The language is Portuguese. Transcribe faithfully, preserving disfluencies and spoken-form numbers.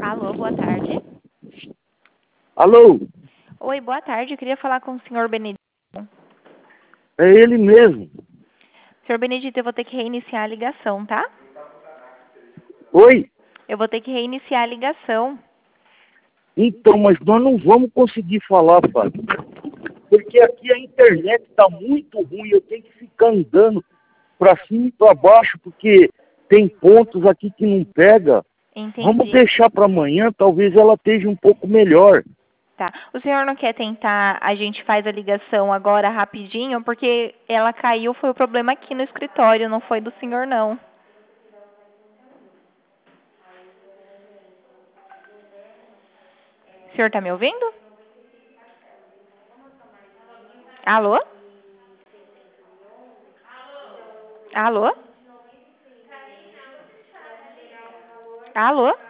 Alô, boa tarde. Alô, Oi, boa tarde. Eu queria falar com o senhor Benedito. é ele mesmo. senhor Benedito, eu vou ter que reiniciar a ligação, tá? Oi? Eu vou ter que reiniciar a ligação. Então, mas nós não vamos conseguir falar, Fábio. Porque aqui a internet está muito ruim, eu tenho que ficar andando para cima e para baixo, porque tem pontos aqui que não pega. Vamos Entendi. deixar para amanhã, talvez ela esteja um pouco melhor. Tá. O senhor não quer tentar, a gente faz a ligação agora rapidinho, porque ela caiu, foi o problema aqui no escritório, não foi do senhor, não. O senhor tá me ouvindo? Alô? Alô? Alô?